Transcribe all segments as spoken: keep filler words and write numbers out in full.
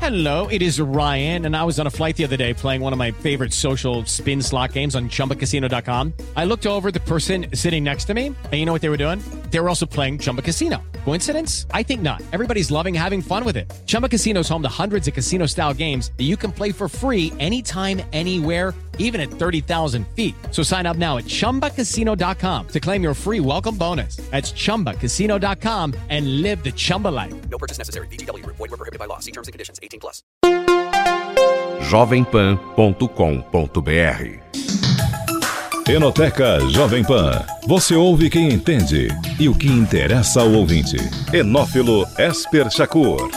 Hello, it is Ryan, and I was on a flight the other day playing one of my favorite social spin slot games on Chumba Casino dot com. I looked over at the person sitting next to me, and you know what they were doing? They were also playing Chumba Casino. Coincidence? I think not. Everybody's loving having fun with it. Chumba Casino is home to hundreds of casino-style games that you can play for free anytime, anywhere, even at thirty thousand feet. So sign up now at Chumba Casino dot com to claim your free welcome bonus. That's Chumba Casino dot com and live the Chumba life. No purchase necessary. V G W. Void where prohibited by law. See terms and conditions. eighteen plus. jovem pan ponto com ponto b r Enoteca Jovem Pan. Você ouve quem entende e o que interessa ao ouvinte. Enófilo Esper Shakur.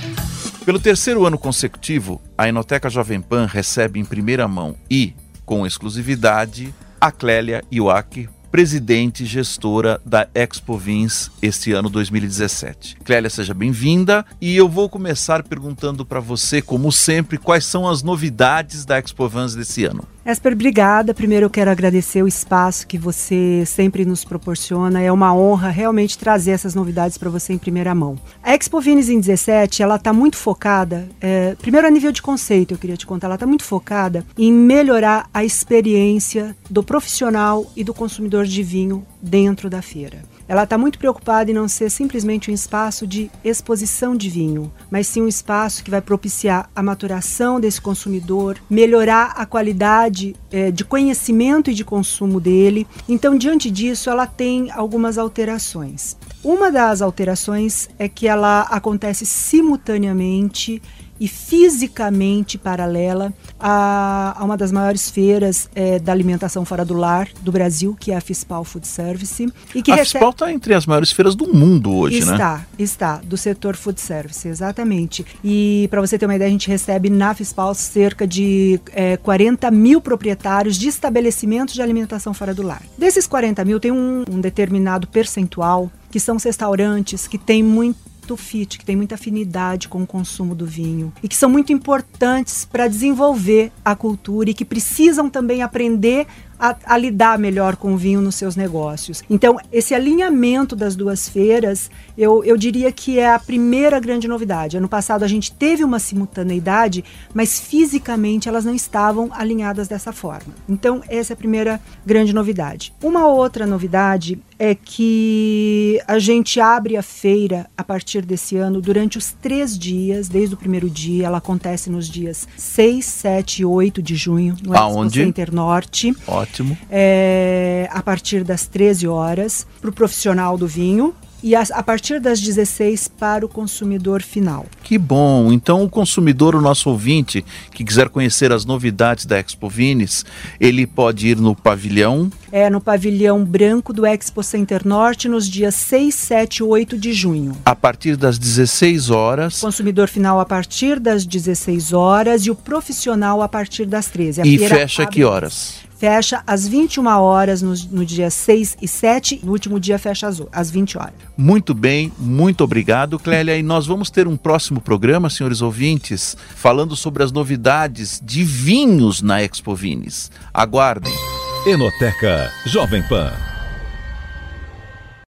Pelo terceiro ano consecutivo, a Enoteca Jovem Pan recebe em primeira mão e, com exclusividade, a Clélia Iwaki, presidente e gestora da Expo Vins este ano dois mil e dezessete. Clélia, seja bem-vinda e eu vou começar perguntando para você, como sempre, quais são as novidades da Expo Vins desse ano. Esper, obrigada. Primeiro eu quero agradecer o espaço que você sempre nos proporciona. É uma honra realmente trazer essas novidades para você em primeira mão. A Expo Vins em dezessete, ela está muito focada, é, primeiro a nível de conceito, eu queria te contar, ela está muito focada em melhorar a experiência do profissional e do consumidor de vinho dentro da feira. Ela está muito preocupada em não ser simplesmente um espaço de exposição de vinho, mas sim um espaço que vai propiciar a maturação desse consumidor, melhorar a qualidade é, de conhecimento e de consumo dele. Então, diante disso, ela tem algumas alterações. Uma das alterações é que ela acontece simultaneamente e fisicamente paralela a, a uma das maiores feiras é, da alimentação fora do lar do Brasil, que é a FISPAL Food Service. E que a recebe... FISPAL está entre as maiores feiras do mundo hoje, está, né? Está, está, do setor Food Service, exatamente. E para você ter uma ideia, a gente recebe na FISPAL cerca de é, quarenta mil proprietários de estabelecimentos de alimentação fora do lar. Desses quarenta mil, tem um, um determinado percentual que são os restaurantes que têm muito fit, que tem muita afinidade com o consumo do vinho e que são muito importantes para desenvolver a cultura e que precisam também aprender a, a lidar melhor com o vinho nos seus negócios. Então, esse alinhamento das duas feiras, eu, eu diria que é a primeira grande novidade. Ano passado a gente teve uma simultaneidade, mas fisicamente elas não estavam alinhadas dessa forma. Então, essa é a primeira grande novidade. Uma outra novidade é que a gente abre a feira a partir desse ano durante os três dias, desde o primeiro dia. Ela acontece nos dias seis, sete e oito de junho, no Expo Center Norte. Ótimo. É, a partir das treze horas, para o profissional do vinho. E a, a partir das dezesseis para o consumidor final. Que bom! Então o consumidor, o nosso ouvinte, que quiser conhecer as novidades da Expo Vins, ele pode ir no pavilhão? É, no pavilhão branco do Expo Center Norte, nos dias seis, sete e oito de junho. A partir das dezesseis horas. Consumidor final a partir das dezesseis horas e o profissional a partir das treze. A e fecha a que horas? Fecha às vinte e uma horas no, no dia seis e sete, no último dia fecha às, às vinte horas. Muito bem, muito obrigado, Clélia. E nós vamos ter um próximo programa, senhores ouvintes, falando sobre as novidades de vinhos na Expo Vins. Aguardem. Enoteca Jovem Pan.